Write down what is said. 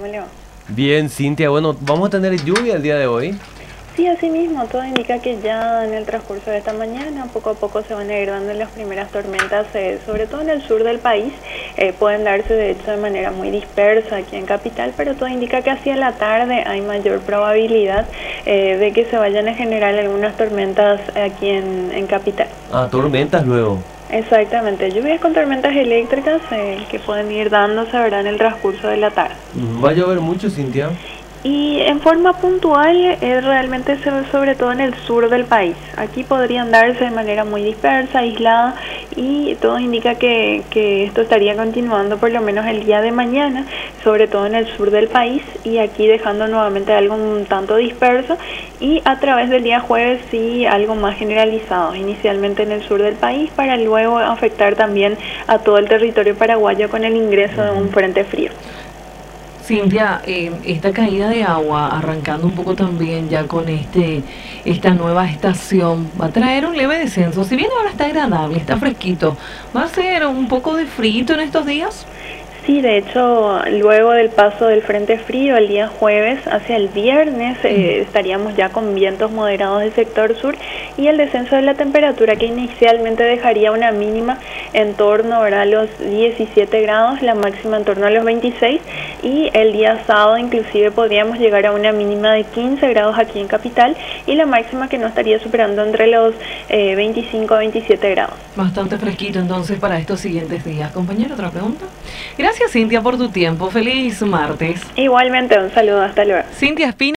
¿Cómo le va? Bien, Cintia, bueno, vamos a tener lluvia el día de hoy. Sí, así mismo, todo indica que ya en el transcurso de esta mañana, poco a poco se van a ir dando las primeras tormentas, sobre todo en el sur del país. Pueden darse de hecho de manera muy dispersa aquí en Capital, pero todo indica que hacia la tarde hay mayor probabilidad de que se vayan a generar algunas tormentas aquí en Capital. Ah, tormentas luego. Exactamente, lluvias con tormentas eléctricas que pueden ir dándose, ¿verdad?, en el transcurso de la tarde. ¿Va a llover mucho, Cintia? Y en forma puntual, realmente sobre todo en el sur del país. Aquí podrían darse de manera muy dispersa, aislada, y todo indica que esto estaría continuando por lo menos el día de mañana, sobre todo en el sur del país, y aquí dejando nuevamente algo un tanto disperso, y a través del día jueves sí algo más generalizado, inicialmente en el sur del país, para luego afectar también a todo el territorio paraguayo con el ingreso de un frente frío. Cintia, esta caída de agua, arrancando un poco también ya con esta nueva estación, va a traer un leve descenso. Si bien ahora está agradable, está fresquito, ¿va a ser un poco de frío en estos días? Sí, de hecho, luego del paso del frente frío el día jueves hacia el viernes estaríamos ya con vientos moderados del sector sur y el descenso de la temperatura, que inicialmente dejaría una mínima en torno a los 17 grados, la máxima en torno a los 26, y el día sábado inclusive podríamos llegar a una mínima de 15 grados aquí en Capital y la máxima que no estaría superando entre los 25 a 27 grados. Bastante fresquito entonces para estos siguientes días. Compañero, ¿otra pregunta? Gracias, Cintia, por tu tiempo. Feliz martes. Igualmente, un saludo, hasta luego. Cintia Espina.